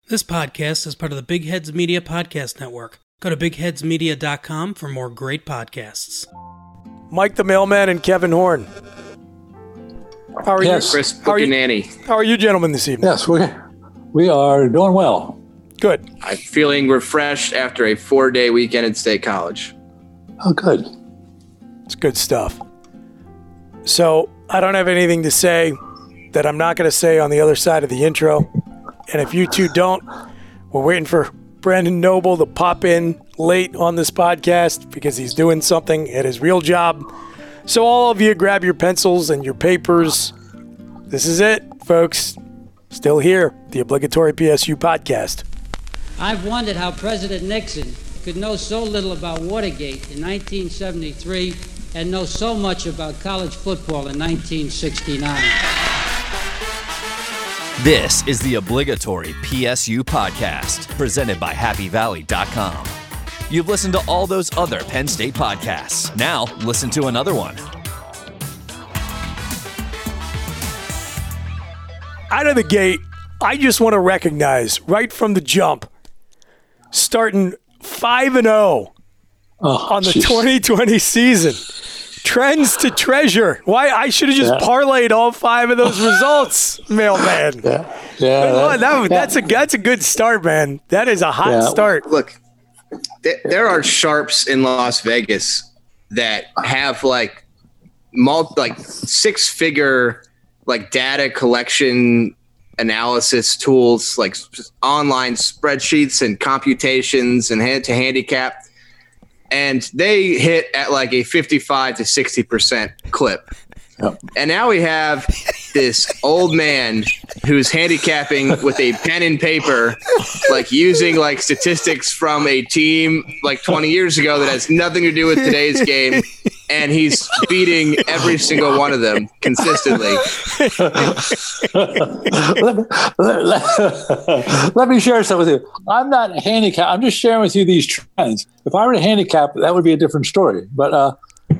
This podcast is part of the Big Heads Media Podcast Network. Go to bigheadsmedia.com for more great podcasts. Mike the Mailman and Kevin Horn. How are you? Chris Buchanani. How are you gentlemen this evening? Yes, we are doing well. Good. I'm feeling refreshed after a 4-day weekend at State College. Oh, good. It's good stuff. So I don't have anything to say that I'm not going to say on the other side of the intro. And if you two don't, we're waiting for Brandon Noble to pop in late on this podcast because he's doing something at his real job. So all of you grab your pencils and your papers. This is it, folks. Still here, the obligatory PSU podcast. I've wondered how President Nixon could know so little about Watergate in 1973 and know so much about college football in 1969. This is the obligatory PSU podcast, presented by HappyValley.com. You've listened to all those other Penn State podcasts. Now, listen to another one. Out of the gate, I just want to recognize, right from the jump, starting 5-0 on the 2020 season. Trends to treasure. Why I should have just parlayed all 5 of those results, Mailman. That's a good start, man. That is a hot start. Look, there are sharps in Las Vegas that have like 6-figure like data collection analysis tools, like online spreadsheets and computations and hand to handicap. And they hit at like a 55 to 60% clip. Yep. And now we have this old man who's handicapping with a pen and paper, like using like statistics from a team like 20 years ago that has nothing to do with today's game. And he's beating every single one of them consistently. Let me share something with you. I'm not handicapped. I'm just sharing with you these trends. If I were to handicap, that would be a different story. I'm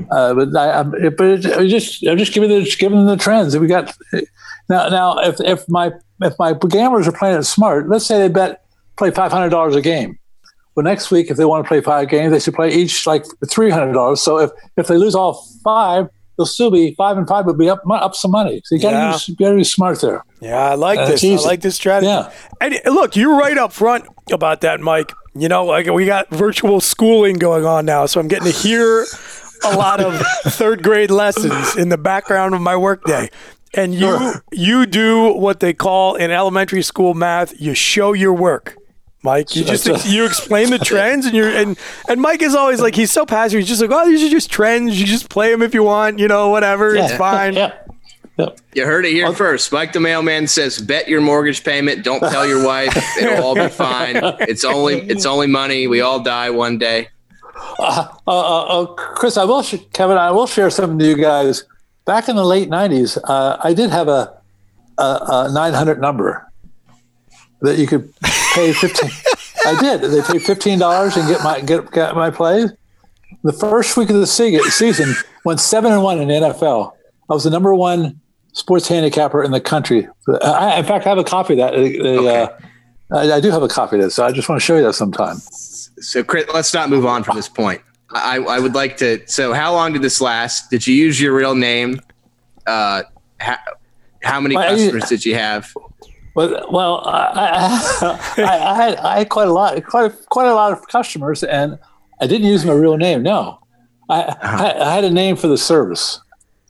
just giving the trends that we got. Now, if my gamblers are playing it smart, let's say they play $500 a game. Well, next week, if they want to play 5 games, they should play each like $300. So if they lose all 5, they'll still be 5 and 5, but be up some money. So you got to be smart there. Yeah, I like this. I like this strategy. Yeah. And look, you're right up front about that, Mike. You know, like we got virtual schooling going on now, so I'm getting to hear a lot of 3rd grade lessons in the background of my workday. And you do what they call in elementary school math, you show your work. Mike, you explain the trends, and Mike is always like, he's so passive. He's just like, oh, these are just trends. You just play them if you want, whatever. It's fine. Yeah. You heard it here first. Mike the Mailman says, bet your mortgage payment. Don't tell your wife. It'll all be fine. It's only money. We all die one day. Chris, Kevin, I will share something to you guys. Back in the late 90s, I did have a 900 number that you could pay $15. I did. They paid $15 and get my plays. The first week of the season, went 7-1 in the NFL. I was the number 1 sports handicapper in the country. In fact, I have a copy of that. I do have a copy of this, so I just want to show you that sometime. So, Chris, let's not move on from this point. I would like to. So, how long did this last? Did you use your real name? How many customers did you have? Well, I had quite a lot of customers, and I didn't use my real name. No, I had a name for the service.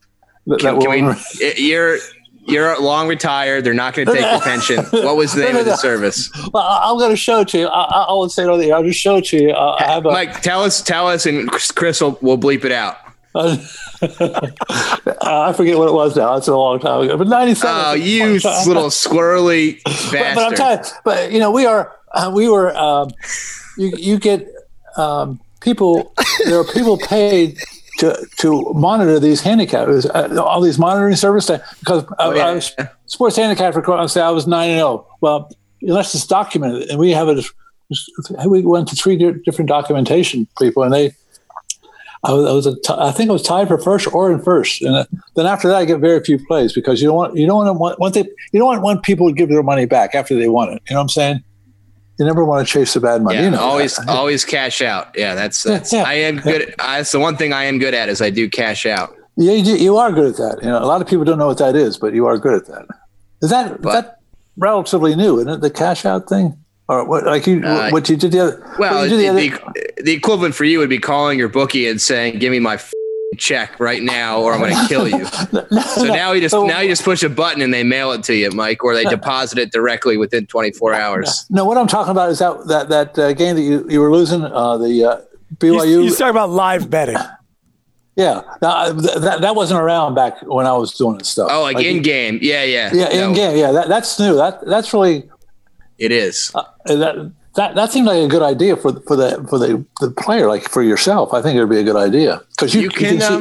You're long retired. They're not going to take your pension. What was the name of the service? Well, I'm going to show it to you. I won't say it on the air. I'll just show it to you. Mike, tell us, and Chris will bleep it out. I forget what it was now. It's a long time ago. But 97. Oh, you little squirrely bastard! But I'm telling you, but we were. You get people. There are people paid to monitor these handicappers, all these monitoring services. Because I was sports handicapper. I say I was 9-0. Well, let's just document it, and we have it. We went to 3 different documentation people, and they. I think I was tied for first or in first, and then after that, I get very few plays because you don't want people to give their money back after they won it. You know what I'm saying? You never want to chase the bad money. Yeah, you know, always cash out. Yeah, that's I am good. That's the one thing I am good at is I do cash out. Yeah, you are good at that. You know, a lot of people don't know what that is, but you are good at that. Is that relatively new? Isn't it the cash out thing? Or what? Like what you did the other? Well, the equivalent for you would be calling your bookie and saying, "Give me my check right now, or I'm going to kill you." Now you just push a button and they mail it to you, Mike, or they deposit it directly within 24 hours. No, what I'm talking about is that game that you were losing, the BYU. He's talking about live betting. Yeah, now, that wasn't around back when I was doing this stuff. Oh, like in game, yeah, in game, yeah. That's new. That's really. It is. That seemed like a good idea for the player, like for yourself. I think it would be a good idea because you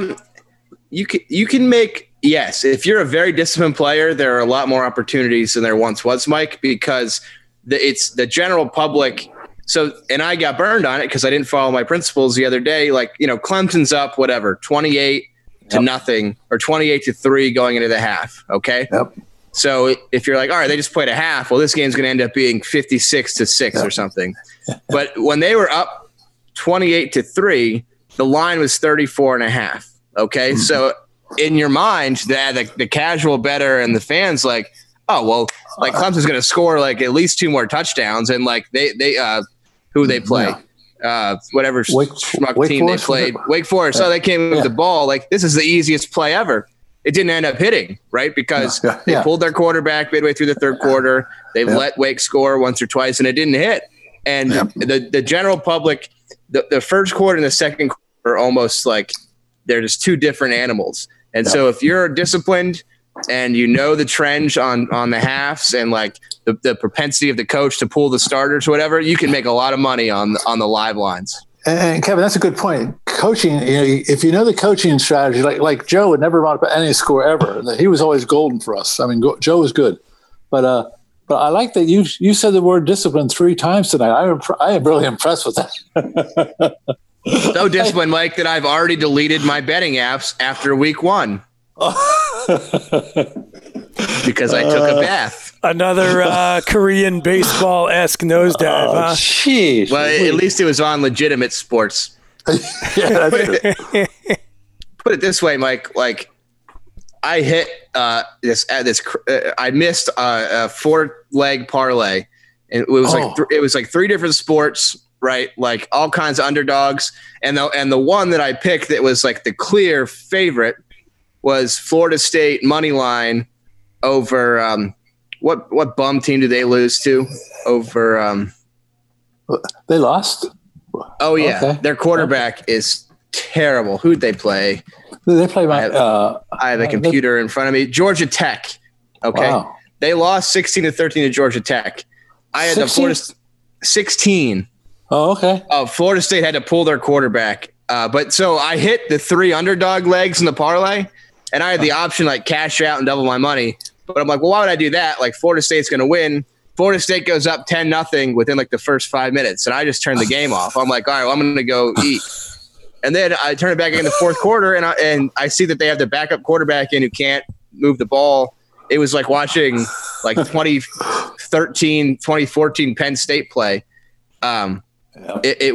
can make, yes. If you're a very disciplined player, there are a lot more opportunities than there once was, Mike, because it's the general public. So, and I got burned on it because I didn't follow my principles the other day. Like, Clemson's up, 28 to nothing or 28-3 going into the half. Okay. Yep. So if you're like, all right, they just played a half. Well, this game's going to end up being 56-6 or something. But when they were up 28-3, the line was 34.5. Okay. Mm-hmm. So in your mind, the casual bettor and the fans like, oh, well, like Clemson's going to score like at least 2 more touchdowns. And like they who they play, whatever schmuck team they played, Wake Forest. So they came with the ball. Like, this is the easiest play ever. It didn't end up hitting, right? Because they pulled their quarterback midway through the third quarter. They let Wake score once or twice, and it didn't hit. And the general public, the first quarter and the second quarter are almost like they're just 2 different animals. And so if you're disciplined and you know the trend on the halves and like the propensity of the coach to pull the starters or whatever, you can make a lot of money on the live lines. And Kevin, that's a good point. Coaching, if you know the coaching strategy, like Joe would never run up any score ever. He was always golden for us. I mean, Joe was good, but I like that you said the word discipline 3 times tonight. I am really impressed with that. So disciplined, Mike, that I've already deleted my betting apps after week 1 because I took a bath. Another Korean baseball-esque nosedive, huh? Jeez. Well, at least it was on legitimate sports. Yeah, Put it this way, Mike. Like, I hit I missed a 4-leg parlay, and it was like 3 different sports, right? Like all kinds of underdogs, and the one that I picked that was like the clear favorite was Florida State money line over what bum team did they lose to? Over they lost. Oh yeah, okay. Their quarterback is terrible. Who'd they play? They play. I have a computer in front of me. Georgia Tech. Okay, wow. They lost 16-13 to Georgia Tech. I had 16? The Florida 16. Oh, okay. Florida State had to pull their quarterback. But so I hit the 3 underdog legs in the parlay, and I had the option like cash out and double my money. But I'm like, well, why would I do that? Like, Florida State's going to win. Florida State goes up 10-0 within like the first 5 minutes, and I just turned the game off. I'm like, all right, well, I'm going to go eat. And then I turn it back in the fourth quarter, and I see that they have the backup quarterback in who can't move the ball. It was like watching like 2013, 2014 Penn State play. It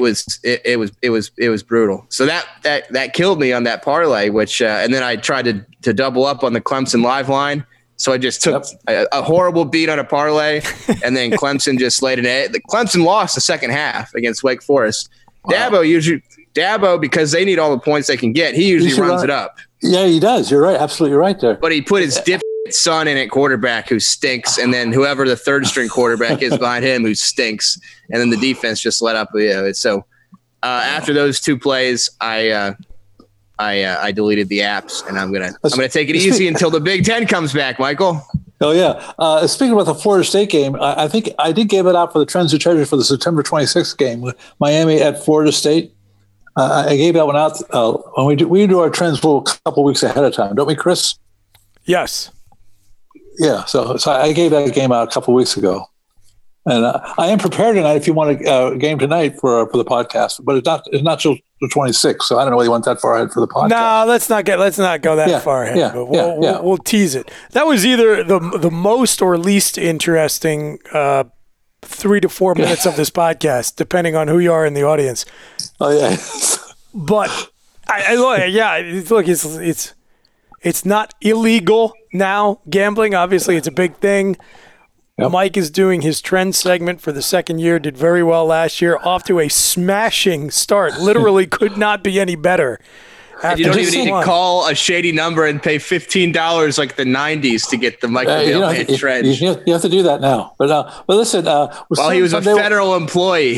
was brutal. So that killed me on that parlay, which and then I tried to double up on the Clemson live line. So I just took a horrible beat on a parlay, and then Clemson just laid an egg. Clemson lost the second half against Wake Forest. Wow. Dabo, because they need all the points they can get, he usually runs it up. Yeah, he does. You're right. Absolutely right there. But he put his son in at quarterback who stinks, and then whoever the third string quarterback is behind him who stinks, and then the defense just let up. So after those 2 plays, I deleted the apps, and I'm gonna take it easy until the Big Ten comes back, Michael. Oh yeah. Speaking about the Florida State game, I think I did give it out for the Trends of Treasure for the September 26th game with Miami at Florida State. I gave that one out when we do our trends a couple weeks ahead of time, don't we, Chris? Yes. Yeah. So I gave that game out a couple weeks ago, and I am prepared tonight if you want a game tonight for the podcast, but it's not till the 26th. So I don't know whether you want that far ahead for the podcast. No, let's not go that far ahead. Yeah, we'll tease it. That was either the most or least interesting 3 to 4 minutes of this podcast, depending on who you are in the audience. Oh yeah. But look, it's not illegal now, gambling. Obviously, it's a big thing. Yep. Mike is doing his trend segment for the second year, did very well last year, off to a smashing start. Literally could not be any better. And you don't even need to call a shady number and pay $15 like the 90s to get the Michael Mailman trend. You have to do that now. But listen. While he was a federal employee.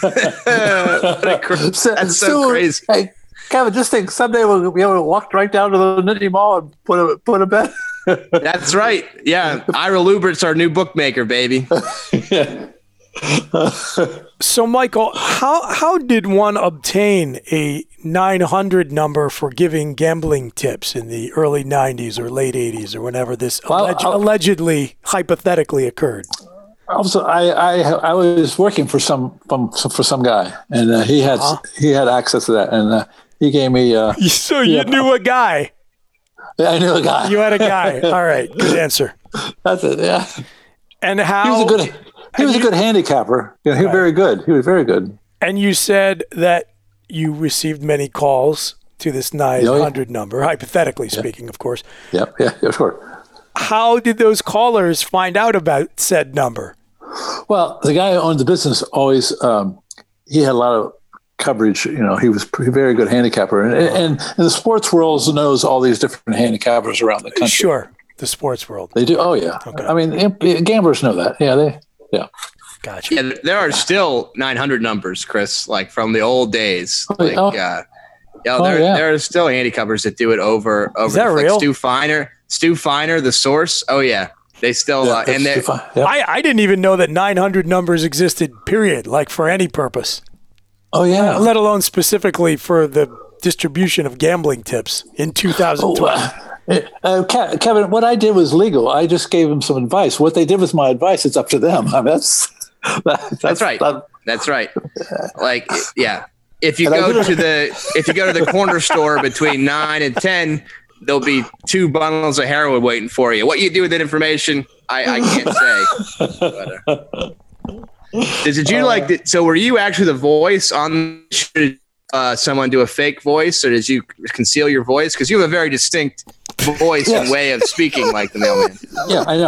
That's so crazy. Hey, Kevin, just think someday we'll be able to walk right down to the Nittany Mall and put a bet. That's right. Yeah. Ira Lubert's our new bookmaker, baby. Yeah. So, Michael, how did one obtain a 900 number for giving gambling tips in the early 90s or late 80s or whenever this allegedly, hypothetically occurred? Also, I was working for some guy, and he had access to that, and he gave me. So you knew a guy. Yeah, I knew a guy. You had a guy. All right, good answer. That's it. Yeah. And how he was a good handicapper. Yeah, he was very good. He was very good. And you said that you received many calls to this 900 number, hypothetically speaking, of course. Yeah, of course. How did those callers find out about said number? Well, the guy who owned the business always he had a lot of coverage. He was a very good handicapper, and the sports world knows all these different handicappers around the country. Sure, the sports world. They do. Oh yeah. Okay. I mean, gamblers know that. Yeah. Gotcha. Yeah, there are still 900 numbers, Chris, like from the old days. There are still handicappers that do it over. Is that real? Stu Feiner, the source. Oh yeah, they still and they. I didn't even know that 900 numbers existed. Period. Like for any purpose. Oh yeah. Let alone specifically for the distribution of gambling tips in 2012. Kevin, what I did was legal. I just gave them some advice. What they did with my advice, it's up to them. I mean, that's right. That's right. Like, yeah. If you go to the corner store between 9 and 10, there'll be 2 bundles of heroin waiting for you. What you do with that information, I can't say. But, did you like that? So were you actually the voice on? Should someone do a fake voice, or did you conceal your voice? Because you have a very distinct voice and way of speaking, like the mailman. Yeah, I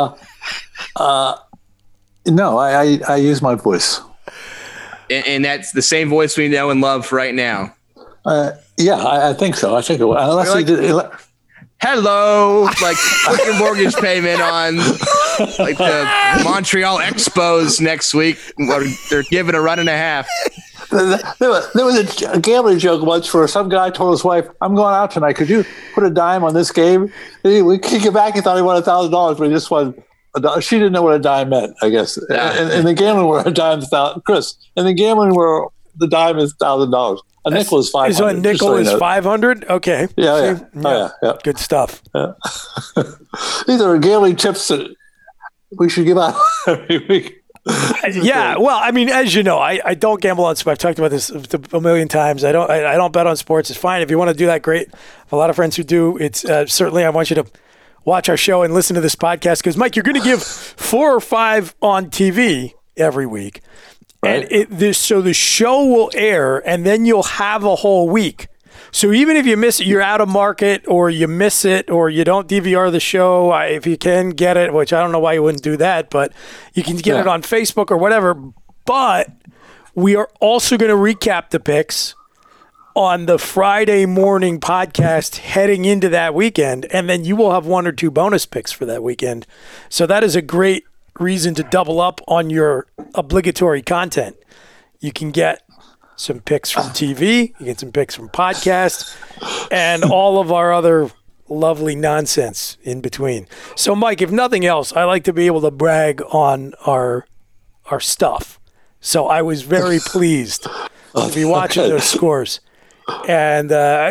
know. No, I use my voice, and that's the same voice we know and love right now. Yeah, I think so. I think it was. Unless like, you did. Hello, like put your mortgage payment on like the Montreal Expos next week. They're giving a run and a half. There was a gambling joke once where some guy told his wife, "I'm going out tonight. Could you put a dime on this game?" We kick it back. He thought he won $1,000, but he just won. She didn't know what a dime meant, I guess. In the gambling world, a dime is Chris. In the gambling world, the dime is $1,000. A nickel is $500. So a nickel is $500? Okay. Yeah. Yeah. Good stuff. Yeah. These are gambling tips that we should give out every week. Yeah, well, I mean, as you know, I don't gamble on sports. I've talked about this a million times. I don't bet on sports. It's fine if you want to do that. Great. I have a lot of friends who do. It's certainly I want you to watch our show and listen to this podcast because Mike, you're going to give 4 or 5 on TV every week. Right. And so the show will air, and then you'll have a whole week. So even if you miss it, you're out of market, or you miss it, or you don't DVR the show, if you can get it, which I don't know why you wouldn't do that, but you can get it on Facebook or whatever. But we are also going to recap the picks on the Friday morning podcast heading into that weekend, and then you will have 1 or 2 bonus picks for that weekend. So that is a great reason to double up on your obligatory content. You can get some picks from TV, you get some picks from podcasts, and all of our other lovely nonsense in between. So, Mike, if nothing else, I like to be able to brag on our stuff. So I was very pleased to be watching those scores. And,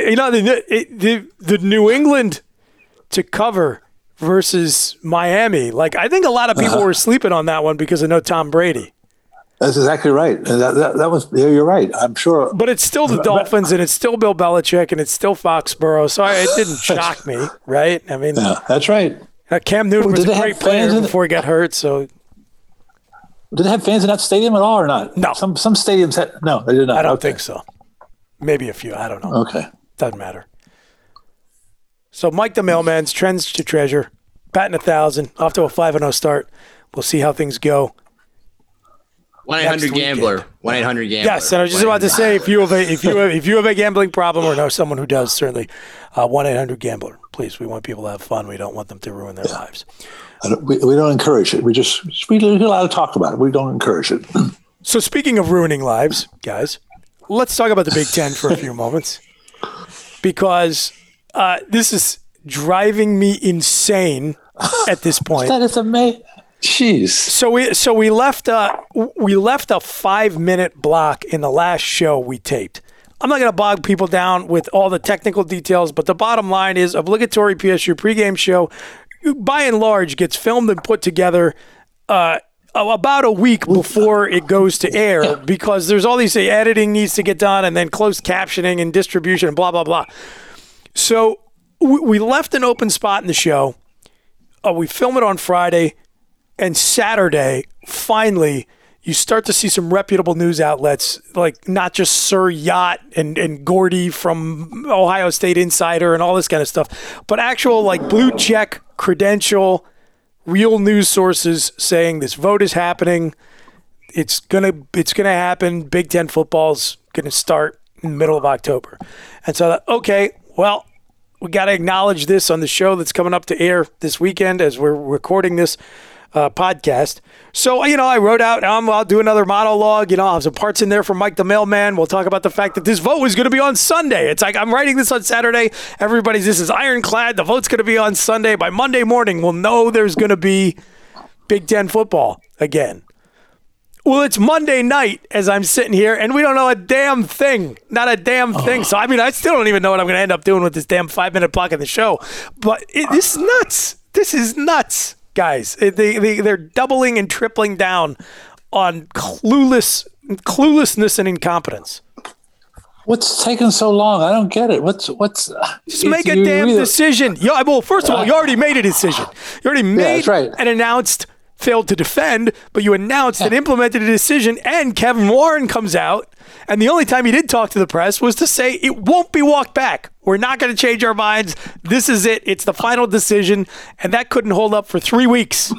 the New England to cover versus Miami. Like, I think a lot of people were sleeping on that one because of no Tom Brady. That's exactly right. And that was, you're right. I'm sure. But it's still the Dolphins, and it's still Bill Belichick, and it's still Foxborough. So it didn't shock me, right? I mean, yeah, that's right. Cam Newton was a great player before he got hurt. So Did they have fans in that stadium at all or not? No. Some stadiums had. No, they did not. I don't think so. Maybe a few. I don't know. Okay. Doesn't matter. So Mike the Mailman's trends to treasure, batting 1,000, off to a 5-0 start. We'll see how things go. 1-800-GAMBLER. 1-800-GAMBLER. Yes, and I was just about to say, if you have a gambling problem or know someone who does, certainly 1-800-GAMBLER. Please, we want people to have fun. We don't want them to ruin their lives. We don't encourage it. We're allowed to talk about it. We don't encourage it. So speaking of ruining lives, guys, let's talk about the Big Ten for a few moments, because this is driving me insane at this point. That is amazing. Jeez. So we left a 5-minute block in the last show we taped. I'm not going to bog people down with all the technical details, but the bottom line is obligatory PSU pregame show, by and large, gets filmed and put together about a week before it goes to air, because there's all these editing needs to get done, and then closed captioning and distribution and blah, blah, blah. So we left an open spot in the show. We film it on Friday. And Saturday, finally, you start to see some reputable news outlets, like not just Sir Yacht and Gordy from Ohio State Insider and all this kind of stuff, but actual like blue check, credential, real news sources saying this vote is happening. It's gonna happen. Big Ten football's gonna start in the middle of October. And so, okay, well, we got to acknowledge this on the show that's coming up to air this weekend as we're recording this podcast. So, I wrote out, I'll do another monologue. I'll have some parts in there for Mike the Mailman. We'll talk about the fact that this vote was going to be on Sunday. It's like I'm writing this on Saturday. This is ironclad. The vote's going to be on Sunday. By Monday morning, we'll know there's going to be Big Ten football again. Well, it's Monday night as I'm sitting here, and we don't know a damn thing. Not a damn thing. So, I still don't even know what I'm going to end up doing with this damn 5-minute block in the show. But this is nuts. This is nuts. Guys, they're doubling and tripling down on cluelessness and incompetence. What's taking so long? I don't get it. What's just make a damn decision. Well, first of all, you already made a decision. You already made and announced, failed to defend, but you announced and implemented a decision, and Kevin Warren comes out, and the only time he did talk to the press was to say it won't be walked back. We're not going to change our minds. This is it. It's the final decision, and that couldn't hold up for 3 weeks.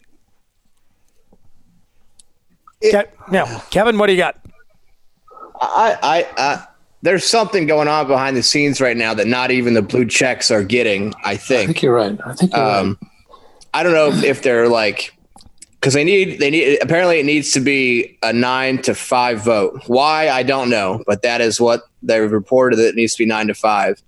Now, Kevin, what do you got? There's something going on behind the scenes right now that not even the blue checks are getting, I think. I think you're right. I don't know if they're like, because they need apparently it needs to be a 9-5 vote. Why, I don't know, but that is what they reported, that it needs to be 9-5.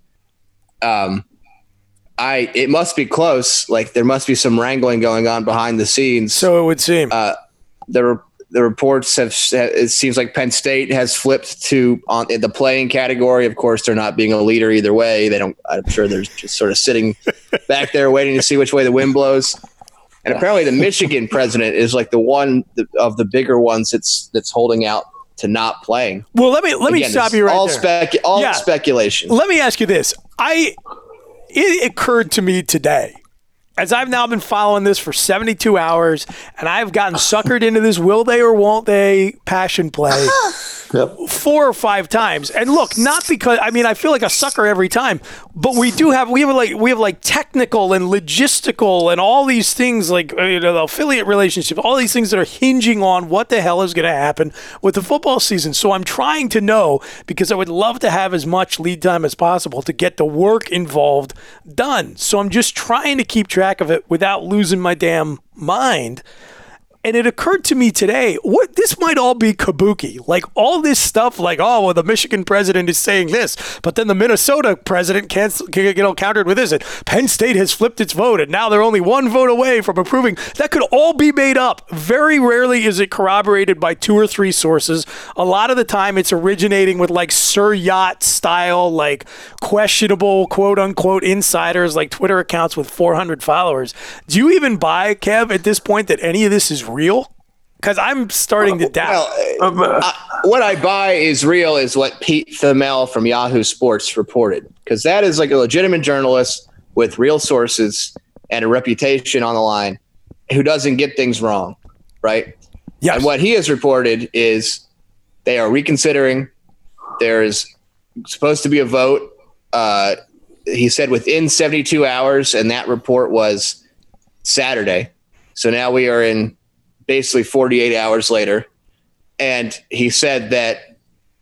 It must be close. Like there must be some wrangling going on behind the scenes. So it would seem. The reports have. It seems like Penn State has flipped to in the playing category. Of course, they're not being a leader either way. They don't. I'm sure they're just sort of sitting back there waiting to see which way the wind blows. And apparently, the Michigan president is like the one of the bigger ones that's holding out to not playing. Well, let me stop you right there. All speculation. Let me ask you this. It occurred to me today, as I've now been following this for 72 hours, and I've gotten suckered into this will they or won't they passion play 4 or 5 times. And look, not because I feel like a sucker every time, but we have technical and logistical and all these things like the affiliate relationships, all these things that are hinging on what the hell is going to happen with the football season. So I'm trying to know, because I would love to have as much lead time as possible to get the work involved done. So I'm just trying to keep track of it without losing my damn mind. And it occurred to me today, this might all be kabuki. Like all this stuff, like, the Michigan president is saying this, but then the Minnesota president countered with this, and Penn State has flipped its vote, and now they're only 1 vote away from approving. That could all be made up. Very rarely is it corroborated by 2 or 3 sources. A lot of the time, it's originating with like Sir Yacht style, like questionable quote unquote insiders, like Twitter accounts with 400 followers. Do you even buy, Kev, at this point that any of this is real? Because I'm starting to doubt. What I buy is real is what Pete Thamel from Yahoo Sports reported, because that is like a legitimate journalist with real sources and a reputation on the line who doesn't get things wrong, right? Yes. And what he has reported is they are reconsidering. There is supposed to be a vote. He said within 72 hours, and that report was Saturday. So now we are in basically 48 hours later. And he said that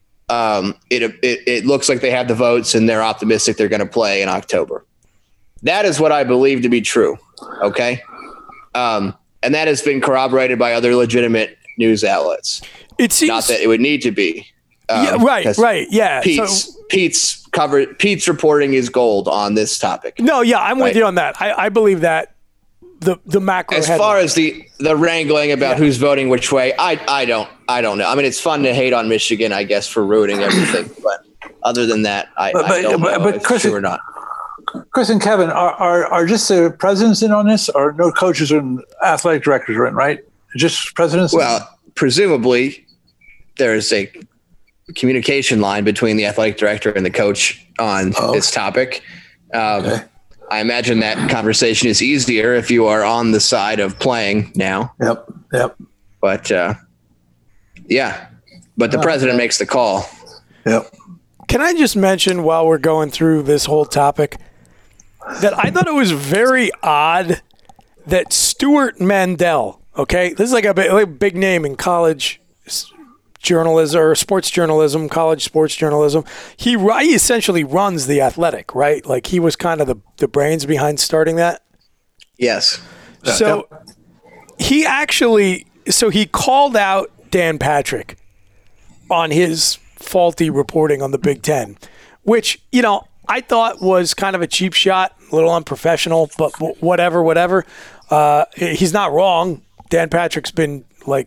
it looks like they have the votes and they're optimistic they're going to play in October. That is what I believe to be true. Okay. And that has been corroborated by other legitimate news outlets. It seems not that it would need to be. Right. Yeah. Pete's reporting is gold on this topic. No, yeah, I'm with you on that. I believe that the macro. As far as the wrangling about who's voting which way, I don't know. I mean, it's fun to hate on Michigan, I guess, for ruining everything. But other than that, I don't know if it's true or not. Chris and Kevin, are just the presidents in on this, or no coaches and athletic directors are in, right? Just presidents? Well, presumably there's a communication line between the athletic director and the coach on this topic. Okay. I imagine that conversation is easier if you are on the side of playing now. Yep. But the president makes the call. Yep. Can I just mention while we're going through this whole topic that I thought it was very odd that Stuart Mandel, okay, this is like a big name in college journalism or sports journalism, college sports journalism. He essentially runs The Athletic, right? Like he was kind of the brains behind starting that. Yes. So he called out Dan Patrick on his faulty reporting on the Big Ten, which, I thought was kind of a cheap shot, a little unprofessional, but whatever. He's not wrong. Dan Patrick's been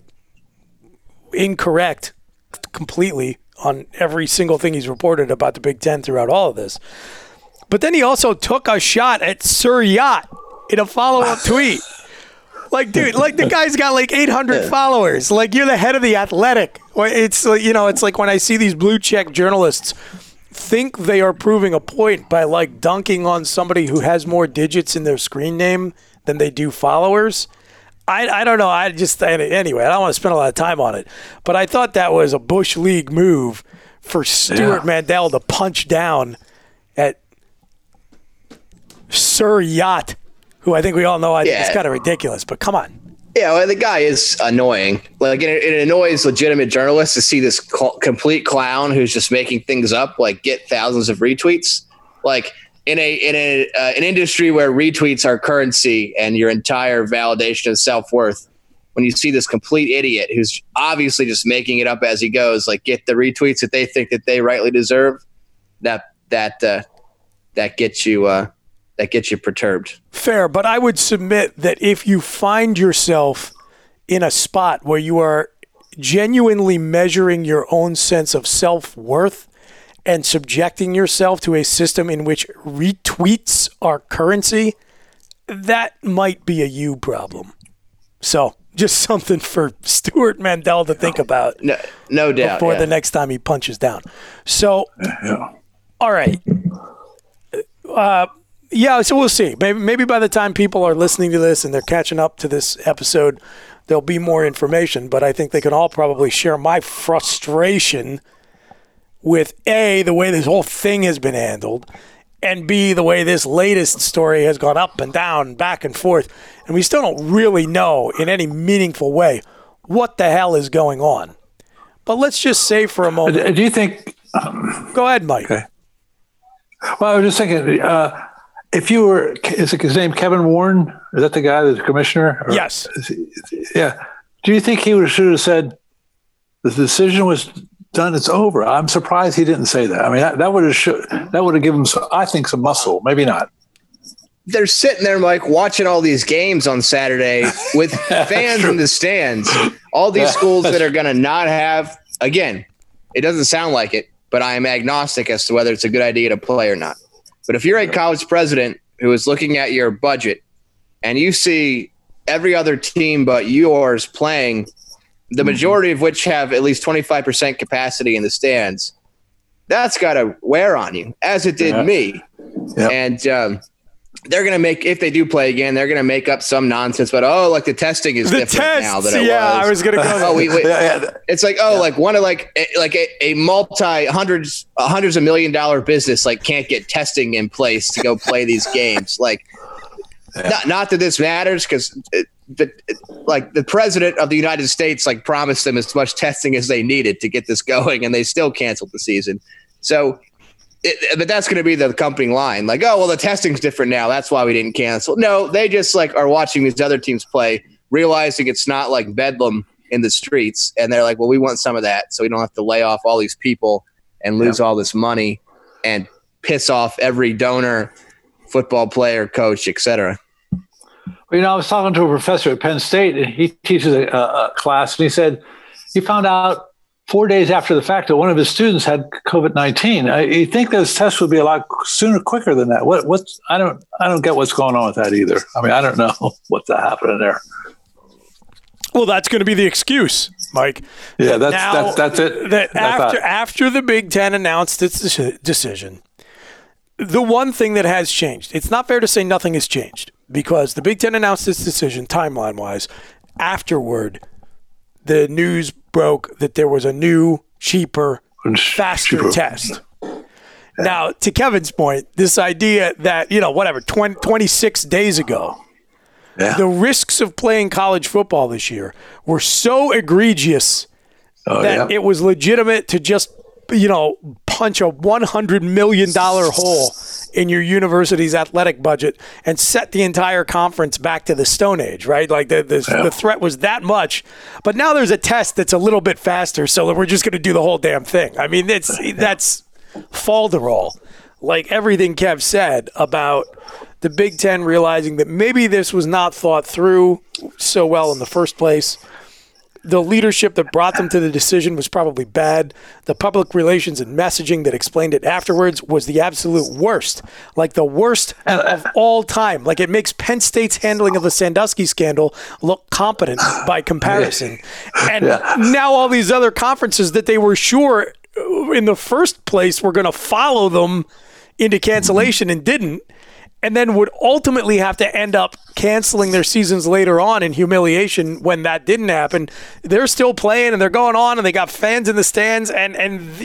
incorrect completely on every single thing he's reported about the Big Ten throughout all of this. But then he also took a shot at Sir Yacht in a follow-up tweet. Dude, the guy's got 800 followers. You're the head of The Athletic. It's it's like when I see these blue check journalists think they are proving a point by dunking on somebody who has more digits in their screen name than they do followers. I don't know. Anyway, I don't want to spend a lot of time on it, but I thought that was a Bush League move for Stuart Mandel to punch down at Sir Yacht, who I think we all know it's kind of ridiculous, but come on. Yeah, well, the guy is annoying. It annoys legitimate journalists to see this complete clown who's just making things up, get thousands of retweets. In an industry where retweets are currency and your entire validation of self-worth, when you see this complete idiot who's obviously just making it up as he goes, get the retweets that they think that they rightly deserve, that gets you perturbed. Fair, but I would submit that if you find yourself in a spot where you are genuinely measuring your own sense of self-worth and subjecting yourself to a system in which retweets are currency, that might be a you problem. So just something for Stuart Mandel to think about. No doubt. Before the next time he punches down. So, all right. So we'll see. Maybe by the time people are listening to this and they're catching up to this episode, there'll be more information. But I think they can all probably share my frustration with A, the way this whole thing has been handled, and B, the way this latest story has gone up and down, back and forth. And we still don't really know in any meaningful way what the hell is going on. But let's just say for a moment. Do you think... Go ahead, Mike. Okay. Well, I was just thinking, if you were... Is his name Kevin Warren? Is that the guy, the commissioner? Yes. Yeah. Do you think he should have said the decision was done, it's over? I'm surprised he didn't say that. I mean, that would have given him, I think, some muscle. Maybe not. They're sitting there, Mike, watching all these games on Saturday with fans in the stands. All these schools that are going to not have, again, it doesn't sound like it, but I am agnostic as to whether it's a good idea to play or not. But if you're a college president who is looking at your budget and you see every other team but yours playing, the majority of which have at least 25% capacity in the stands, that's got to wear on you, as it did me. Yep. And they're going to make, if they do play again, they're going to make up some nonsense, but like the testing is different now than it was. Yeah, I was going to go. It's like, like one of a multi hundreds of $1 million business can't get testing in place to go play these games. Not that this matters, because the president of the United States promised them as much testing as they needed to get this going, and they still canceled the season. So. But that's going to be the accompanying line. The testing's different now. That's why we didn't cancel. No, they just are watching these other teams play, realizing it's not like bedlam in the streets. And they're like, well, we want some of that, so we don't have to lay off all these people and lose all this money and piss off every donor, football player, coach, etc. Well, I was talking to a professor at Penn State, and he teaches a class, and he said he found out 4 days after the fact that one of his students had COVID-19. You think those tests would be a lot quicker than that? What's I don't get what's going on with that either. I mean, I don't know what's happening there. Well, that's going to be the excuse, Mike. Yeah, that's it. After the Big Ten announced its decision, the one thing that has changed, it's not fair to say nothing has changed, because the Big Ten announced its decision timeline-wise. Afterward, the news broke that there was a new, cheaper, faster test. Now, to Kevin's point, this idea that, 26 days ago, the risks of playing college football this year were so egregious that it was legitimate to just, punch a $100 million hole in your university's athletic budget and set the entire conference back to the Stone Age, right? The threat was that much. But now there's a test that's a little bit faster, so we're just going to do the whole damn thing. I mean, that's falderall. Everything Kev said about the Big Ten realizing that maybe this was not thought through so well in the first place. The leadership that brought them to the decision was probably bad. The public relations and messaging that explained it afterwards was the absolute worst. The worst of all time. It makes Penn State's handling of the Sandusky scandal look competent by comparison. And now all these other conferences that they were sure in the first place were going to follow them into cancellation and didn't, and then would ultimately have to end up canceling their seasons later on in humiliation when that didn't happen. They're still playing, and they're going on, and they got fans in the stands, and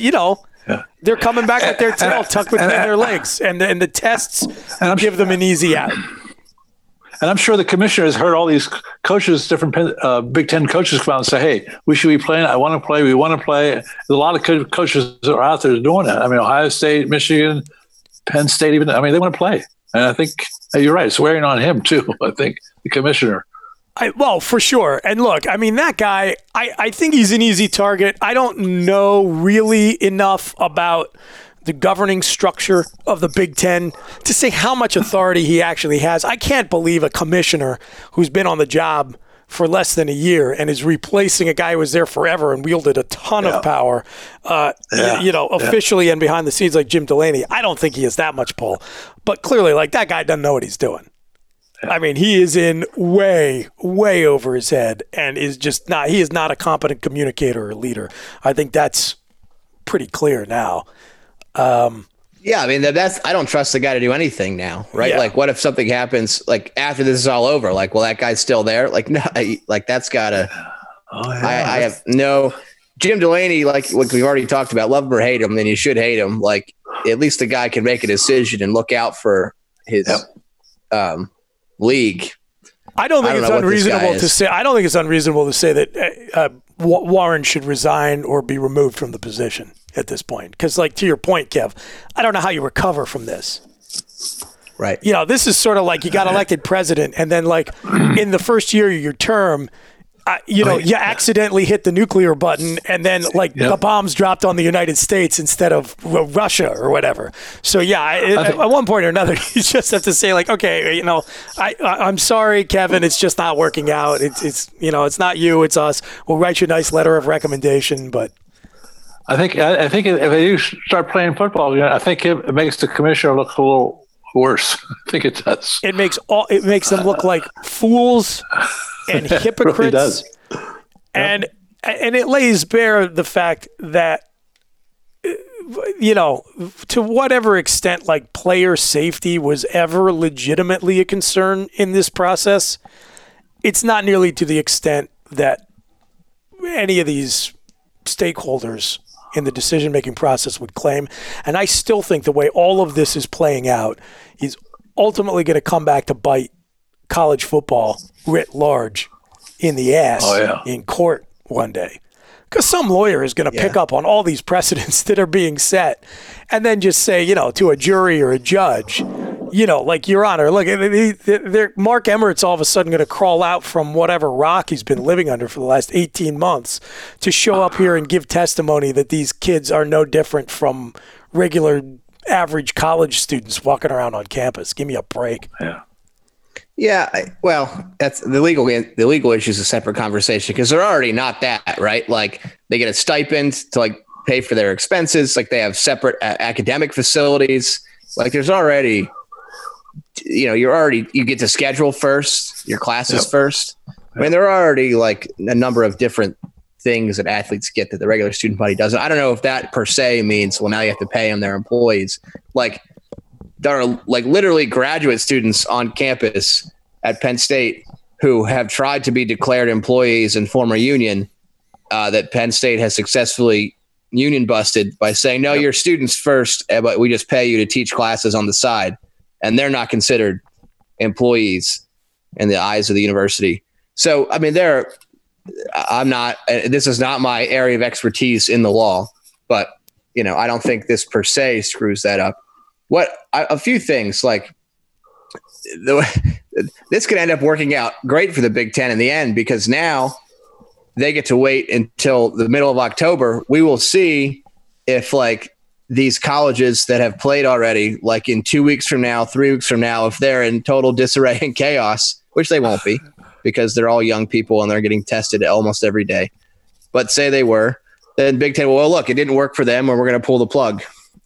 they're coming back with their tail tucked between their legs, and the tests give them an easy out. And I'm sure the commissioner has heard all these coaches, different Big Ten coaches come out and say, hey, we should be playing. I want to play. We want to play. There's a lot of coaches that are out there doing that. I mean, Ohio State, Michigan, Penn State, even. I mean, they want to play. And I think you're right. It's wearing on him, too, I think, the commissioner. Well, for sure. And look, I mean, that guy, I think he's an easy target. I don't know really enough about the governing structure of the Big Ten to say how much authority he actually has. I can't believe a commissioner who's been on the job for less than a year and is replacing a guy who was there forever and wielded a ton of power, officially and behind the scenes like Jim Delaney. I don't think he has that much pull. But clearly, that guy doesn't know what he's doing. Yeah. I mean, he is in way, way over his head and is just not – he is not a competent communicator or leader. I think that's pretty clear now. Yeah, I mean, I don't trust the guy to do anything now, right? Yeah. What if something happens, after this is all over? That guy's still there? No, that's got to I have no – Jim Delaney, we've already talked about, love him or hate him, then you should hate him. At least the guy can make a decision and look out for his league. I don't think it's unreasonable to say. I don't think it's unreasonable to say that Warren should resign or be removed from the position at this point. Because, to your point, Kev, I don't know how you recover from this. Right. This is sort of you got elected president, and then in the first year of your term, you accidentally hit the nuclear button, and then the bombs dropped on the United States instead of Russia or whatever. So at one point or another, you just have to say okay, I'm sorry, Kevin, it's just not working out. It's not you, it's us. We'll write you a nice letter of recommendation, but. I think if they start playing football, I think it makes the commissioner look a little worse. I think it does. It makes them look like fools and hypocrites. It really does. And it lays bare the fact that to whatever extent, like, player safety was ever legitimately a concern in this process, it's not nearly to the extent that any of these stakeholders in the decision-making process would claim. And I still think the way all of this is playing out is ultimately going to come back to bite college football writ large in the ass in court one day. Because some lawyer is going to pick up on all these precedents that are being set and then just say, to a jury or a judge, like, Your Honor, look, Mark Emmert's all of a sudden going to crawl out from whatever rock he's been living under for the last 18 months to show up here and give testimony that these kids are no different from regular average college students walking around on campus. Give me a break. Yeah. Yeah, well, that's the legal issue is a separate conversation because they're already not that, right? Like, they get a stipend to, like, pay for their expenses. Like, they have separate academic facilities. Like, there's already, you get to schedule first, your classes first. I mean, there are already, like, a number of different things that athletes get that the regular student body doesn't. I don't know if that per se means, well, now you have to pay them, their employees. Like, there are, like, literally graduate students on campus at Penn State who have tried to be declared employees and form a union that Penn State has successfully union busted by saying, no, you're students first, but we just pay you to teach classes on the side. And they're not considered employees in the eyes of the university. So, I mean, this is not my area of expertise in the law, but, I don't think this per se screws that up. A few things, like, this could end up working out great for the Big Ten in the end, because now they get to wait until the middle of October. We will see if, like, these colleges that have played already, like, in 2 weeks from now, 3 weeks from now, if they're in total disarray and chaos, which they won't be because they're all young people and they're getting tested almost every day. But say they were, then Big Ten, well, look, it didn't work for them, or we're going to pull the plug.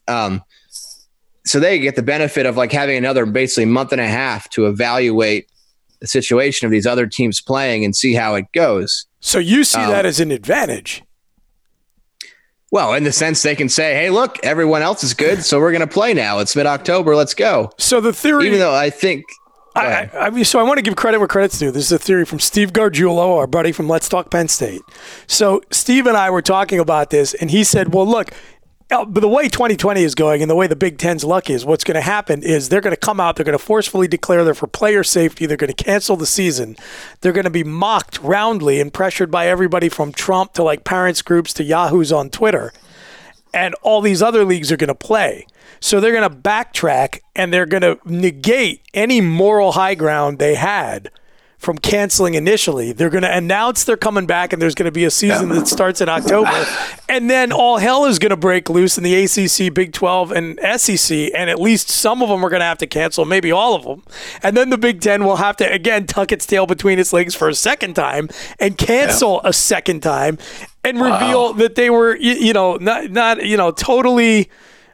So they get the benefit of, like, having another basically month and a half to evaluate the situation of these other teams playing and see how it goes. So you see that as an advantage? Well, in the sense they can say, hey, look, everyone else is good, so we're going to play now. It's mid-October. Let's go. So the theory – even though I think – I want to give credit where credit's due. This is a theory from Steve Gargiulo, our buddy from Let's Talk Penn State. So Steve and I were talking about this, and he said, well, look – but the way 2020 is going and the way the Big Ten's luck is, what's going to happen is they're going to come out, they're going to forcefully declare they're for player safety, they're going to cancel the season, they're going to be mocked roundly and pressured by everybody from Trump to, like, parents groups to yahoos on Twitter, and all these other leagues are going to play. So they're going to backtrack and they're going to negate any moral high ground they had from canceling initially. They're going to announce they're coming back, and there's going to be a season that starts in October, and then all hell is going to break loose in the ACC, Big 12, and SEC, and at least some of them are going to have to cancel, maybe all of them. And then the Big Ten will have to, again, tuck its tail between its legs for a second time and cancel a second time and reveal that they were, not totally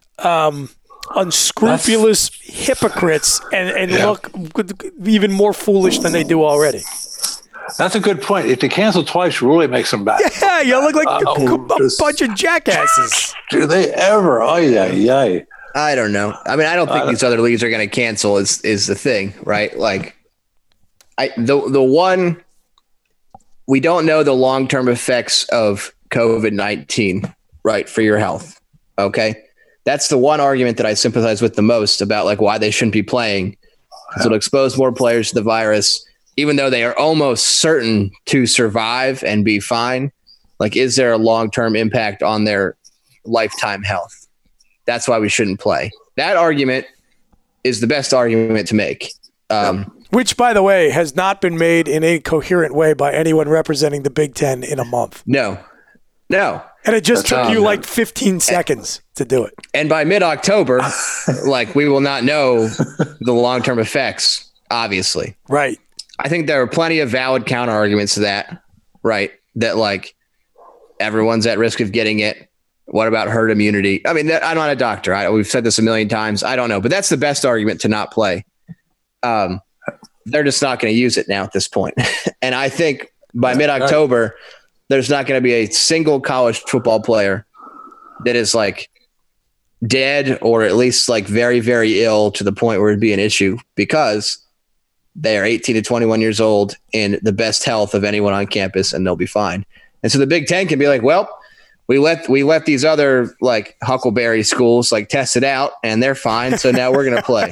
unscrupulous hypocrites and look even more foolish than they do already. That's a good point. If they cancel twice, really makes them bad. Yeah, you look like a bunch of jackasses. Do they ever? Oh, yeah. I don't know. I mean, I don't think these other leagues are going to cancel is the thing, right? Like, the one, we don't know the long-term effects of COVID-19, right, for your health, okay? That's the one argument that I sympathize with the most about, like, why they shouldn't be playing. Because it'll expose more players to the virus, even though they are almost certain to survive and be fine. Like, is there a long-term impact on their lifetime health? That's why we shouldn't play. That argument is the best argument to make. Which, by the way, has not been made in a coherent way by anyone representing the Big Ten in a month. No. And it just took you like 15 seconds to do it. And by mid-October, like, we will not know the long-term effects, obviously. Right. I think there are plenty of valid counter arguments to that, right? That, like, everyone's at risk of getting it. What about herd immunity? I mean, I'm not a doctor. We've said this a million times. I don't know. But that's the best argument to not play. They're just not going to use it now at this point. And I think by mid-October, there's not going to be a single college football player that is, like, dead or at least like very, very ill to the point where it'd be an issue because they are 18 to 21 years old in the best health of anyone on campus, and they'll be fine. And so the Big Ten can be like, well, we let these other like Huckleberry schools like test it out, and they're fine. So now we're going to play.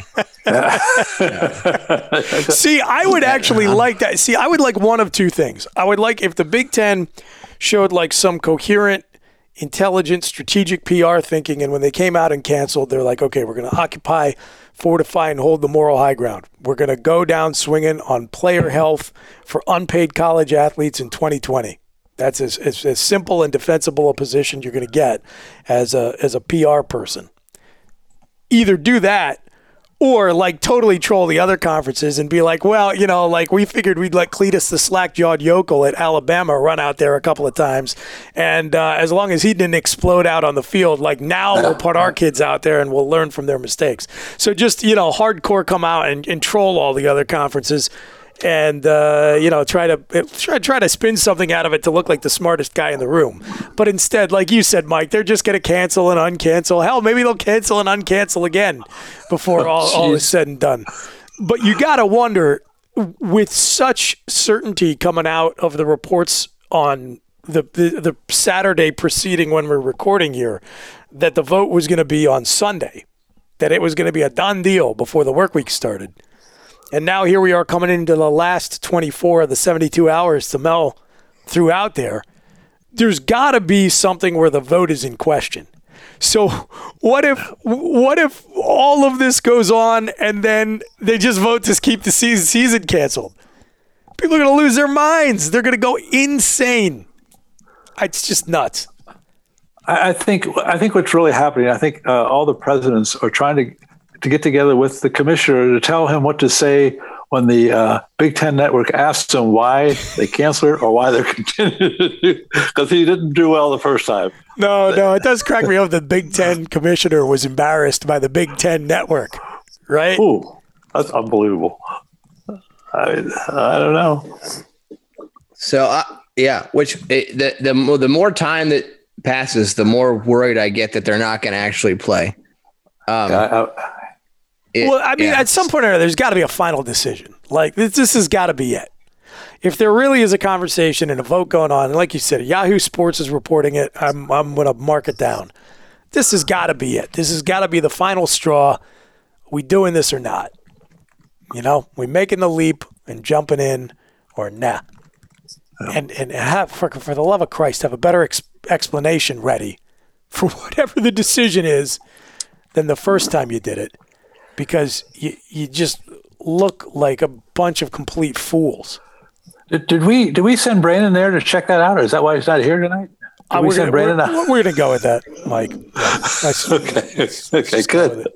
See, I would actually like that. See, I would like one of two things. I would like if the Big Ten showed like some coherent, intelligent, strategic PR thinking, and when they came out and canceled, they're like, okay, we're going to occupy, fortify, and hold the moral high ground. We're going to go down swinging on player health for unpaid college athletes in 2020. That's as simple and defensible a position you're going to get as a PR person. Either do that or like totally troll the other conferences and be like, well, you know, like we figured we'd let Cletus the slack-jawed yokel at Alabama run out there a couple of times. And as long as he didn't explode out on the field, like now we'll put our kids out there and we'll learn from their mistakes. So just, you know, hardcore come out and troll all the other conferences. And you know, try to spin something out of it to look like the smartest guy in the room. But instead, like you said, Mike, they're just going to cancel and uncancel. Hell, maybe they'll cancel and uncancel again before all is said and done. But you got to wonder, with such certainty coming out of the reports on the Saturday preceding when we're recording here, that the vote was going to be on Sunday, that it was going to be a done deal before the work week started. And now here we are coming into the last 24 of the 72 hours to Mel threw out there. There's got to be something where the vote is in question. So what if all of this goes on and then they just vote to keep the season canceled? People are going to lose their minds. They're going to go insane. It's just nuts. I think what's really happening, I think all the presidents are trying to get together with the commissioner to tell him what to say when the Big Ten Network asks him why they cancel it or why they're continuing to do, because he didn't do well the first time. No, it does crack me up. The Big Ten commissioner was embarrassed by the Big Ten Network, right? Ooh, that's unbelievable. I don't know. So the more time that passes, the more worried I get that they're not going to actually play. At some point or another, there's got to be a final decision. Like, this has got to be it. If there really is a conversation and a vote going on, and like you said, Yahoo Sports is reporting it, I'm going to mark it down. This has got to be it. This has got to be the final straw. We doing this or not? You know, we making the leap and jumping in or nah? And have, for the love of Christ, have a better explanation ready for whatever the decision is than the first time you did it. Because you just look like a bunch of complete fools. Did we send Brandon there to check that out, or is that why he's not here tonight? We're going to go with that, Mike. Okay, good.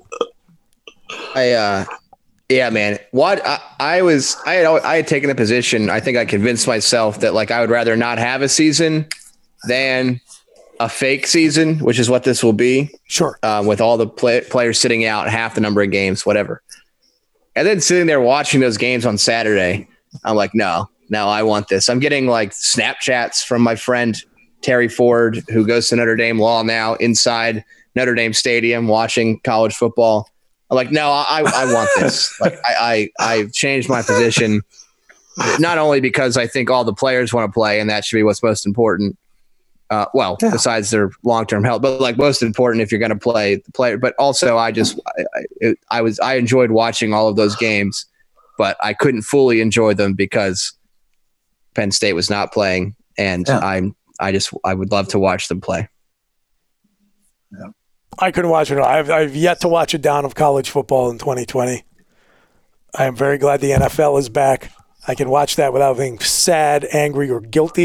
Yeah, man. What I had taken a position. I think I convinced myself that like I would rather not have a season than a fake season, which is what this will be. Sure. With all the players sitting out half the number of games, whatever. And then sitting there watching those games on Saturday, I'm like, no, I want this. I'm getting like Snapchats from my friend Terry Ford, who goes to Notre Dame Law now, inside Notre Dame Stadium watching college football. I'm like, no, I want this. Like I've changed my position, not only because I think all the players want to play and that should be what's most important. Besides their long-term health, but like most important if you're going to play the player. But also, I enjoyed watching all of those games, but I couldn't fully enjoy them because Penn State was not playing, and I would love to watch them play. Yeah. I couldn't watch it. I've yet to watch a down of college football in 2020. I am very glad the NFL is back. I can watch that without being sad, angry, or guilty.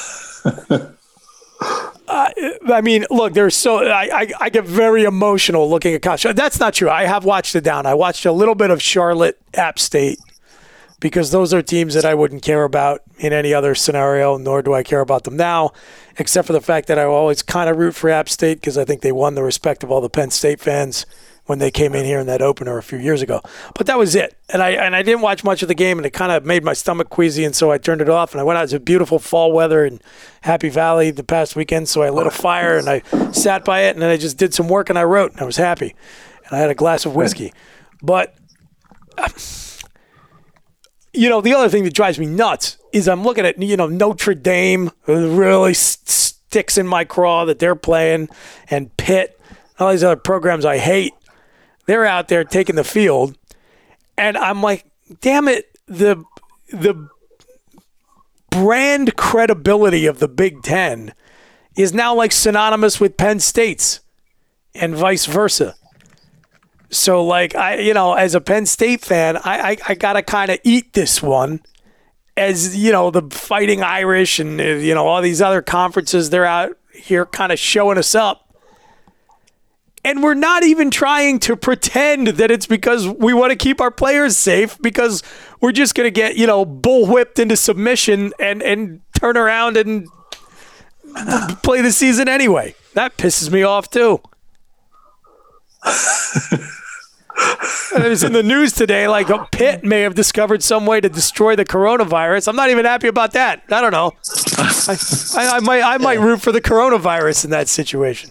I mean, look, I get very emotional looking at college. That's not true. I have watched it down. I watched a little bit of Charlotte, App State, because those are teams that I wouldn't care about in any other scenario, nor do I care about them now, except for the fact that I always kind of root for App State because I think they won the respect of all the Penn State fans when they came in here in that opener a few years ago. But that was it. And I didn't watch much of the game, and it kind of made my stomach queasy, and so I turned it off. And I went out to beautiful fall weather in Happy Valley the past weekend, so I lit a fire, and I sat by it, and then I just did some work, and I wrote, and I was happy. And I had a glass of whiskey. But, the other thing that drives me nuts is I'm looking at, Notre Dame really sticks in my craw that they're playing, and Pitt, all these other programs I hate. They're out there taking the field, and I'm like, damn it, the brand credibility of the Big Ten is now like synonymous with Penn State's and vice versa. So like as a Penn State fan, I gotta kind of eat this one as, the Fighting Irish and, all these other conferences, they're out here kind of showing us up. And we're not even trying to pretend that it's because we want to keep our players safe, because we're just going to get, bullwhipped into submission and turn around and play the season anyway. That pisses me off too. It was in the news today, like Pitt may have discovered some way to destroy the coronavirus. I'm not even happy about that. I don't know. I might root for the coronavirus in that situation.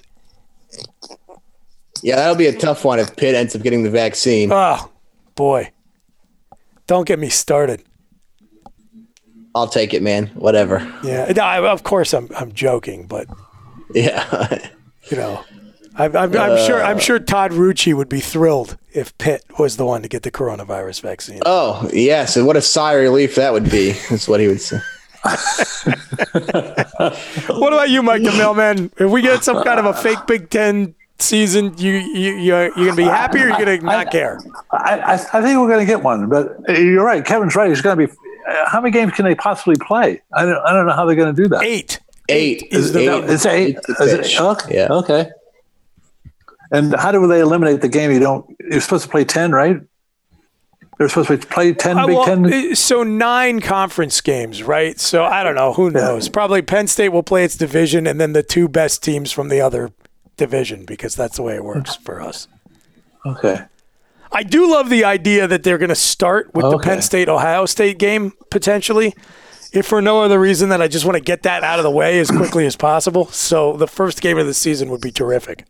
Yeah, that'll be a tough one if Pitt ends up getting the vaccine. Oh, boy. Don't get me started. I'll take it, man. Whatever. Yeah, of course I'm joking, but yeah, I'm sure Todd Rucci would be thrilled if Pitt was the one to get the coronavirus vaccine. Oh, yes, and what a sigh of relief that would be. That's what he would say. What about you, Mike the Mailman? If we get some kind of a fake Big Ten season, you're gonna be happy, or you're gonna not care? I think we're gonna get one, but you're right. Kevin's right. It's gonna be. How many games can they possibly play? I don't know how they're gonna do that. Eight. It's eight. Okay. Yeah. Okay. And how do they eliminate the game? You're supposed to play 10, right? They're supposed to play 10 Big Ten. So 9 conference games, right? So I don't know. Who knows? Probably Penn State will play its division, and then the 2 best teams from the other division, because that's the way it works for us. Okay. I do love the idea that they're going to start with the Penn State-Ohio State game, potentially, if for no other reason than I just want to get that out of the way as quickly as possible. So the first game of the season would be terrific.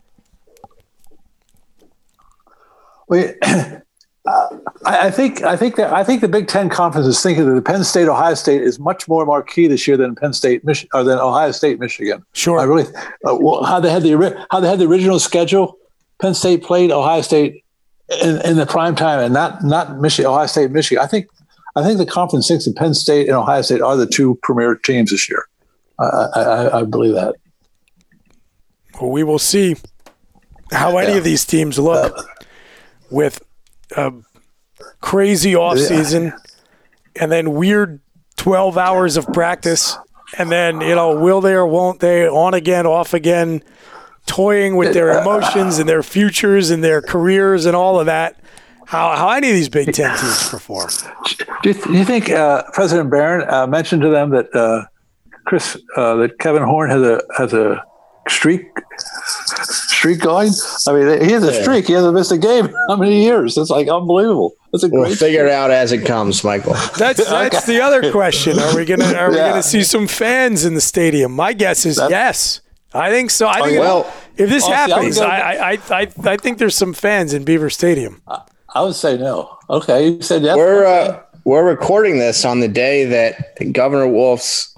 I think the Big Ten Conference is thinking that the Penn State Ohio State is much more marquee this year than Penn State or than Ohio State Michigan. Sure. I really how they had the original schedule. Penn State played Ohio State in the prime time, and not Michigan, Ohio State, Michigan. I think the conference thinks that Penn State and Ohio State are the 2 premier teams this year. I believe that. Well, we will see how any of these teams look with a crazy offseason and then weird 12 hours of practice, and then, will they or won't they, on again, off again, toying with their emotions and their futures and their careers and all of that. How any of these Big Ten teams perform. Do you think President Barron mentioned to them that that Kevin Horn has a streak going? I mean, he has a streak. He hasn't missed a game. How many years? That's like unbelievable. That's a great. We'll figure it out as it comes, Michael. That's the other question. Are we gonna see some fans in the stadium? My guess is yes. I think so. I think if this happens, I think there's some fans in Beaver Stadium. I would say no. Okay, you said yes. We're recording this on the day that Governor Wolf's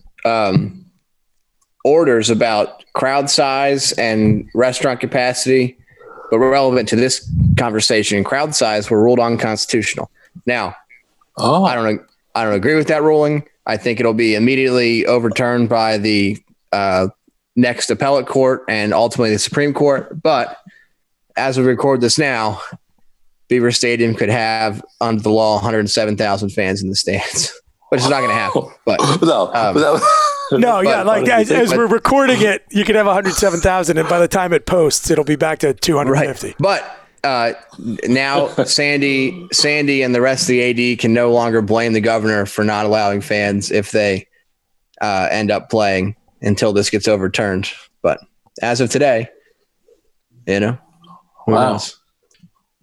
orders about crowd size and restaurant capacity, but relevant to this conversation, crowd size were ruled unconstitutional. Now, I don't agree with that ruling. I think it'll be immediately overturned by the next appellate court and ultimately the Supreme Court. But as we record this now, Beaver Stadium could have, under the law, 107,000 fans in the stands, which is not going to happen. But as we're recording it, you could have 107,000, and by the time it posts, it'll be back to 250. Right. But now Sandy and the rest of the AD can no longer blame the governor for not allowing fans if they end up playing until this gets overturned. But as of today, who knows?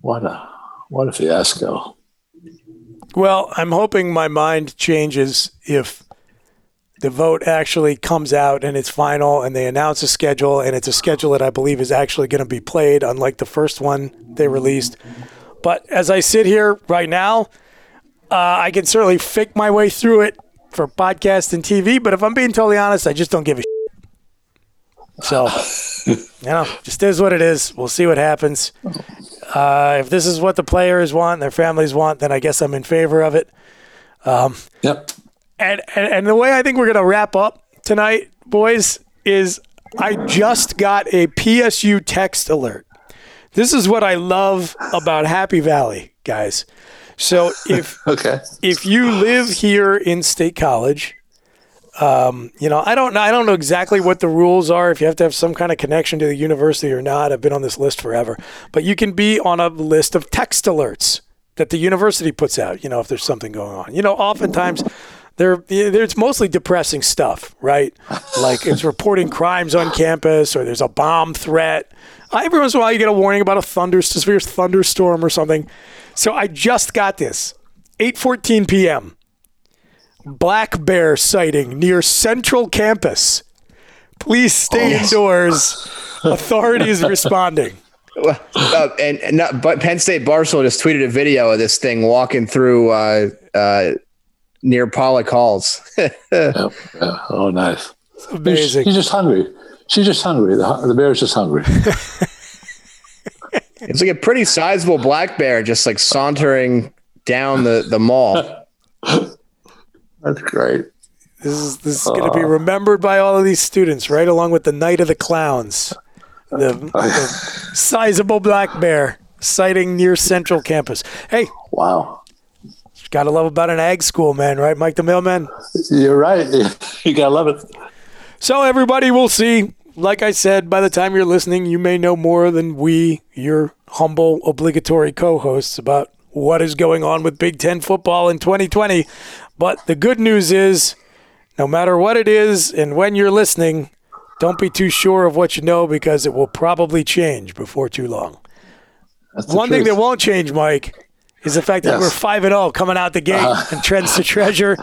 What a fiasco. Well, I'm hoping my mind changes if the vote actually comes out and it's final and they announce a schedule, and it's a schedule that I believe is actually going to be played, unlike the first one they released. But as I sit here right now, I can certainly fake my way through it for podcast and TV, but if I'm being totally honest, I just don't give a shit. So, just is what it is. We'll see what happens. If this is what the players want and their families want, then I guess I'm in favor of it. Yep. And the way I think we're going to wrap up tonight, boys, is I just got a PSU text alert. This is what I love about Happy Valley, guys. So if you live here in State College, I don't know exactly what the rules are, if you have to have some kind of connection to the university or not. I've been on this list forever. But you can be on a list of text alerts that the university puts out, if there's something going on. Oftentimes it's mostly depressing stuff, right? Like it's reporting crimes on campus, or there's a bomb threat. Every once in a while you get a warning about a severe thunderstorm or something. So I just got this, 8:14 p.m., black bear sighting near Central Campus. Please stay indoors. Authorities responding. But Penn State Barstool just tweeted a video of this thing walking through near Pollock Halls. Oh, nice. Amazing. She's just hungry. The bear's just hungry. It's like a pretty sizable black bear just like sauntering down the mall. That's great. This is going to be remembered by all of these students, right along with the Night of the Clowns. The sizable black bear sighting near Central Campus. Hey. Wow. Got to love about an ag school, man, right, Mike the Mailman? You're right. You got to love it. So everybody will see. Like I said, by the time you're listening, you may know more than we, your humble obligatory co-hosts, about what is going on with Big Ten football in 2020. But the good news is, no matter what it is and when you're listening, don't be too sure of what you know, because it will probably change before too long. One thing that won't change, Mike, is the fact that we're 5-0 coming out the gate and trends to treasure.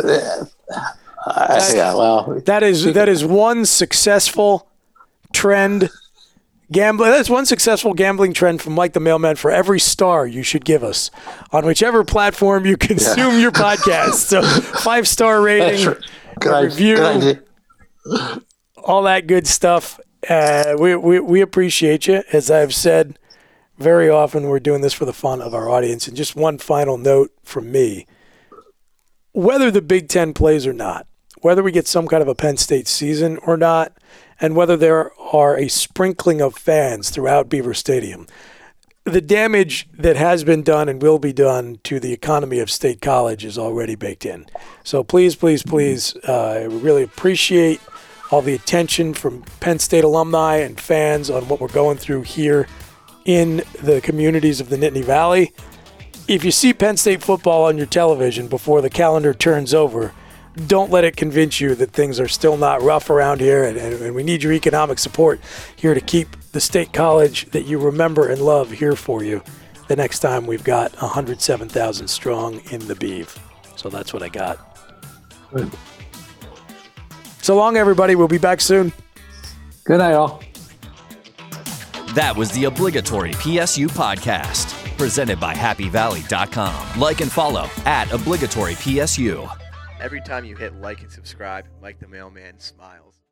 That is one successful trend gambling. That's one successful gambling trend from Mike the Mailman for every star you should give us on whichever platform you consume your podcast. So 5-star rating, review, all that good stuff. We appreciate you. As I've said very often, we're doing this for the fun of our audience. And just one final note from me. Whether the Big Ten plays or not, whether we get some kind of a Penn State season or not, and whether there are a sprinkling of fans throughout Beaver Stadium, the damage that has been done and will be done to the economy of State College is already baked in. So please, we really appreciate all the attention from Penn State alumni and fans on what we're going through here in the communities of the Nittany Valley. If you see Penn State football on your television before the calendar turns over, don't let it convince you that things are still not rough around here, and we need your economic support here to keep the State College that you remember and love here for you the next time we've got 107,000 strong in the Beeve. So that's what I got. Good. So long, everybody. We'll be back soon. Good night, all. That was the obligatory PSU podcast, presented by HappyValley.com. Like and follow @ObligatoryPSU. Every time you hit like and subscribe, Mike the Mailman smiles.